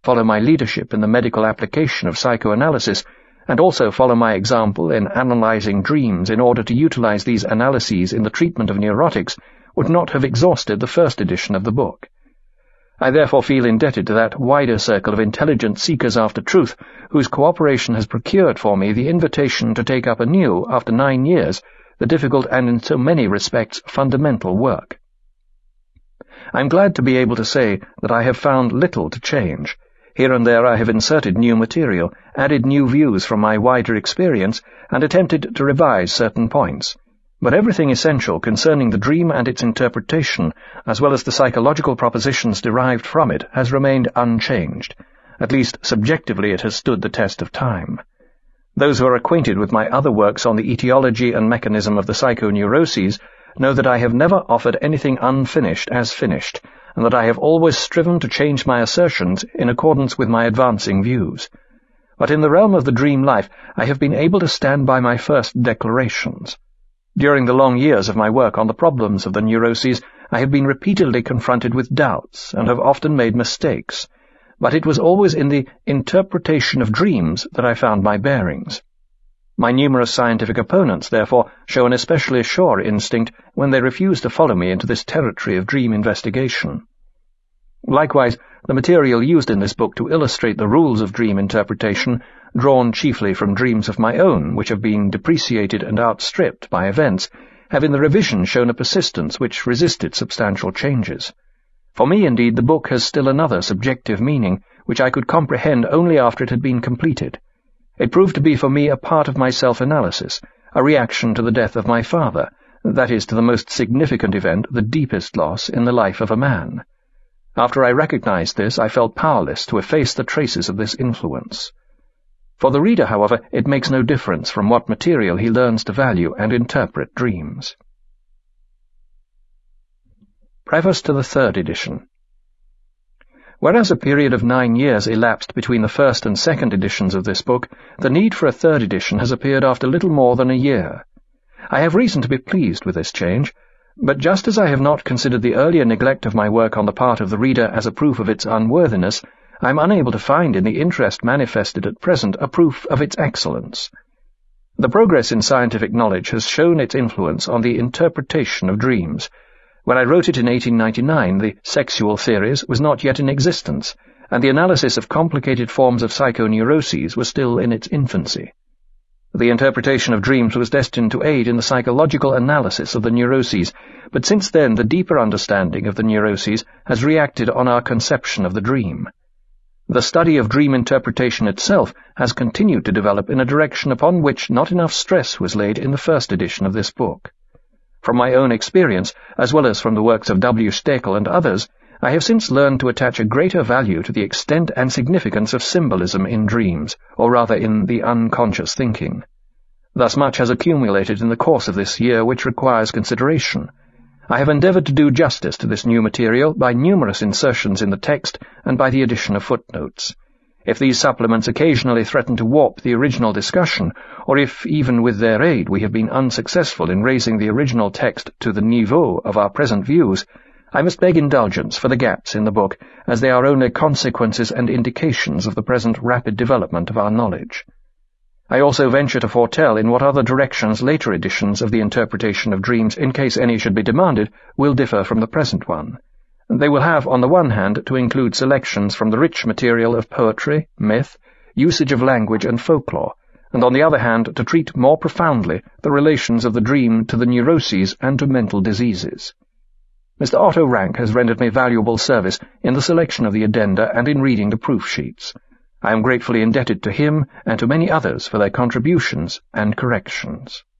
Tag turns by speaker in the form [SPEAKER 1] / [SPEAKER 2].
[SPEAKER 1] follow my leadership in the medical application of psychoanalysis, and also follow my example in analyzing dreams in order to utilize these analyses in the treatment of neurotics, would not have exhausted the first edition of the book. I therefore feel indebted to that wider circle of intelligent seekers after truth, whose cooperation has procured for me the invitation to take up anew, after 9 years, the difficult and in so many respects fundamental work. I am glad to be able to say that I have found little to change. Here and there I have inserted new material, added new views from my wider experience, and attempted to revise certain points. But everything essential concerning the dream and its interpretation, as well as the psychological propositions derived from it, has remained unchanged. At least subjectively it has stood the test of time. Those who are acquainted with my other works on the etiology and mechanism of the psychoneuroses know that I have never offered anything unfinished as finished, and that I have always striven to change my assertions in accordance with my advancing views. But in the realm of the dream life I have been able to stand by my first declarations. During the long years of my work on the problems of the neuroses, I have been repeatedly confronted with doubts, and have often made mistakes, but it was always in the interpretation of dreams that I found my bearings. My numerous scientific opponents, therefore, show an especially sure instinct when they refuse to follow me into this territory of dream investigation. Likewise, the material used in this book to illustrate the rules of dream interpretation, drawn chiefly from dreams of my own, which have been depreciated and outstripped by events, have in the revision shown a persistence which resisted substantial changes. For me, indeed, the book has still another subjective meaning, which I could comprehend only after it had been completed. It proved to be for me a part of my self-analysis, a reaction to the death of my father, that is, to the most significant event, the deepest loss in the life of a man. After I recognized this, I felt powerless to efface the traces of this influence. For the reader, however, it makes no difference from what material he learns to value and interpret dreams. Preface to the third edition. Whereas a period of 9 years elapsed between the first and second editions of this book, the need for a third edition has appeared after little more than a year. I have reason to be pleased with this change, but just as I have not considered the earlier neglect of my work on the part of the reader as a proof of its unworthiness, I am unable to find in the interest manifested at present a proof of its excellence. The progress in scientific knowledge has shown its influence on the interpretation of dreams. When I wrote it in 1899, the sexual theories was not yet in existence, and the analysis of complicated forms of psychoneuroses was still in its infancy. The interpretation of dreams was destined to aid in the psychological analysis of the neuroses, but since then the deeper understanding of the neuroses has reacted on our conception of the dream. The study of dream interpretation itself has continued to develop in a direction upon which not enough stress was laid in the first edition of this book. From my own experience, as well as from the works of W. Stekel and others, I have since learned to attach a greater value to the extent and significance of symbolism in dreams, or rather in the unconscious thinking. Thus much has accumulated in the course of this year which requires consideration. I have endeavoured to do justice to this new material by numerous insertions in the text and by the addition of footnotes. If these supplements occasionally threaten to warp the original discussion, or if, even with their aid, we have been unsuccessful in raising the original text to the niveau of our present views, I must beg indulgence for the gaps in the book, as they are only consequences and indications of the present rapid development of our knowledge. I also venture to foretell in what other directions later editions of the interpretation of dreams, in case any should be demanded, will differ from the present one. They will have, on the one hand, to include selections from the rich material of poetry, myth, usage of language and folklore, and on the other hand, to treat more profoundly the relations of the dream to the neuroses and to mental diseases. Mr. Otto Rank has rendered me valuable service in the selection of the addenda and in reading the proof sheets. I am gratefully indebted to him and to many others for their contributions and corrections.